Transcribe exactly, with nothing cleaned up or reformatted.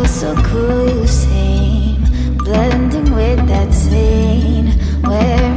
so cool you seem, blending with that scene where